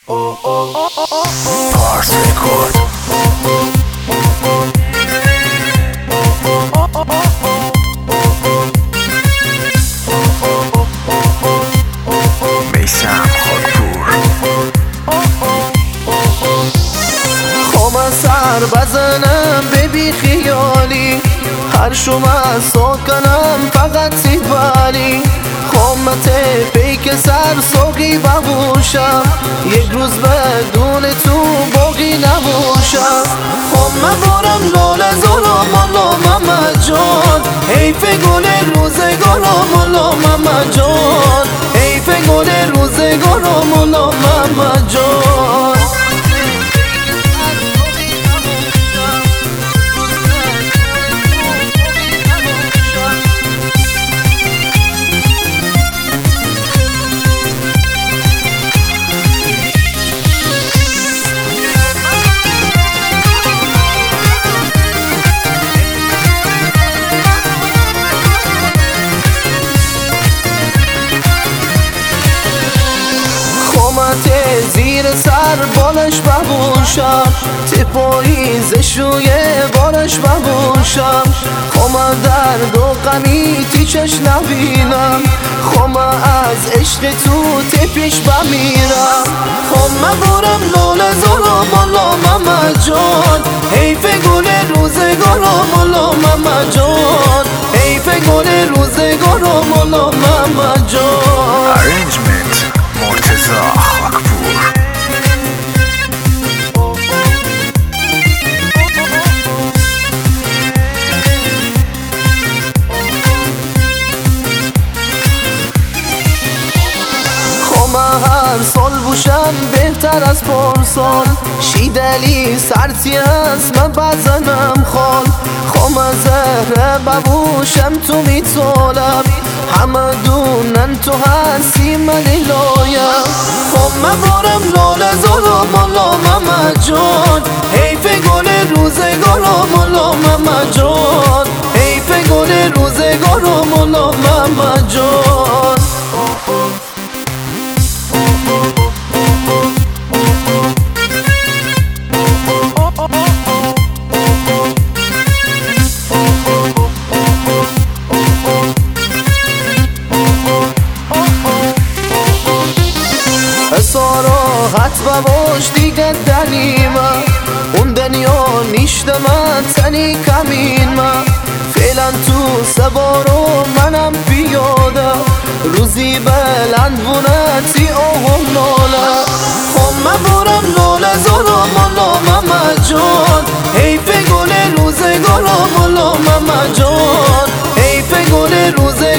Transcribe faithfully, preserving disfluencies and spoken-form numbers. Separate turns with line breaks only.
پارس رکورد. میثم خودپور.
خوام سر بزنم به بی خیالی، هر شما ساکنم فقط سیبالی. خوامت پیک سر ساقی ببوشم، یک روز بدون تو باقی نبوشم. خوام بارم لال زارم والا محمد جان، حیف گل روزگارم والا محمد جان، حیف گل روزگارم والا محمد جان. زیر سر بالش ببوشم، تپایی زشوی بارش ببوشم. خوما درد و غمی تیچش نبینم، خوما از عشق تو تپیش بمیرم. خوما بارم لال زارم والا محمد جان، حیف گل روزگارم والا محمد جان، حیف گل روزگارم والا محمد جان.
ارنجمنت مرتضی خاکپور.
هر سال بوشم بهتر از پارسال، شیدلی سرتی هست من بزنم خال. خوام زهره ببوشم تو میتولم، همه دونن تو هستی من لایم. خوام بارم لال زارم والا محمد جان، حیف گل روزگارم والا محمد جان، حیف گل روزگارم والا محمد جان. راحت بباش دیگه دلیمه، اون دنیا نیشت من تنی کمین من. فعلا تو سوارو منم پیاده، روزی بلند بونتی آهم ناله. خوام بارم لال زارم والا محمد جان، حیف گل روزگارم والا محمد جان، حیف گل روزگارم